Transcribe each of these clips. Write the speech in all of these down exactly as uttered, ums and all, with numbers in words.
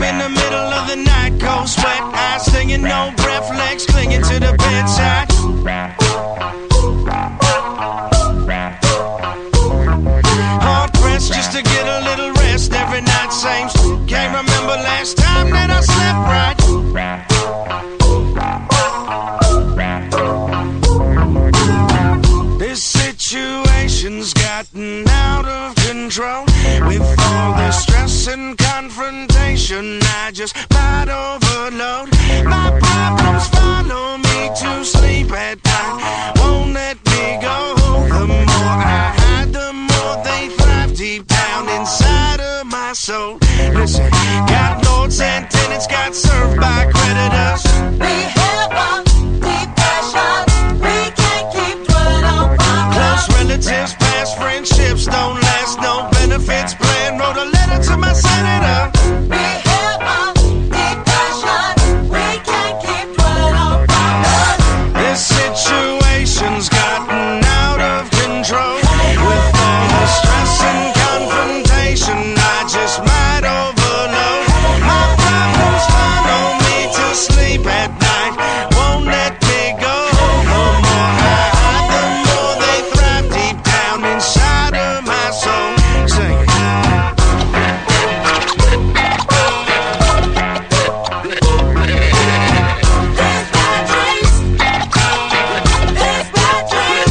in the middle of the night, cold sweat, eyes stinging, no breath, legs clinging to the bedside. Hard pressed just to get a little rest every night, same. Can't remember last time that I slept right. This situation's gotten out of control. With all the stress and confrontation, I just might overload. My problems follow me to sleep at night, won't let me go. The more I hide, the more they thrive deep down inside of my soul. Listen, got lords and tenants, got served by creditors. We have a depression, we can't keep dwelling on problems. Close relatives, past friendships don't last, no benefits plan. Wrote a letter to my senator. We have a depression, we can't keep dwelling on problems. This situation's gotten out of control. With all the stress and confrontation, I just might overload. My problems follow me to sleep at night, won't let me go. The more I hide, the more they thrive deep down inside of my soul. Sing it. These bad dreams, these bad dreams.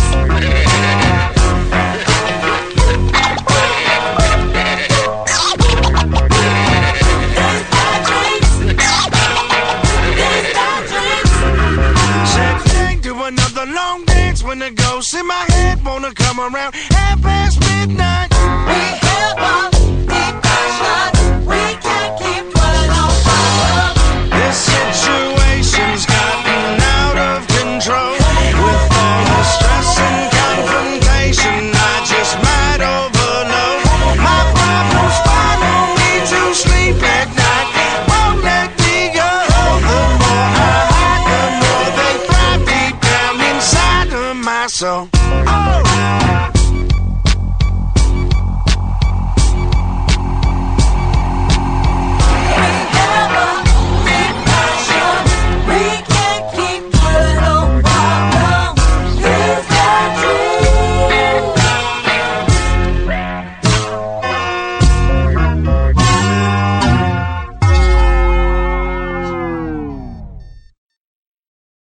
These bad dreams, these bad dreams. Said thing to another long dance when the ghosts in my head wanna come around half past midnight. We have a depression, we can't keep dwelling on problems. This situation's gotten out of control. With all the stress and confrontation, I just might overload. My problems follow me to sleep at night, won't let me go. The more I hide, the more they thrive deep down inside of my soul.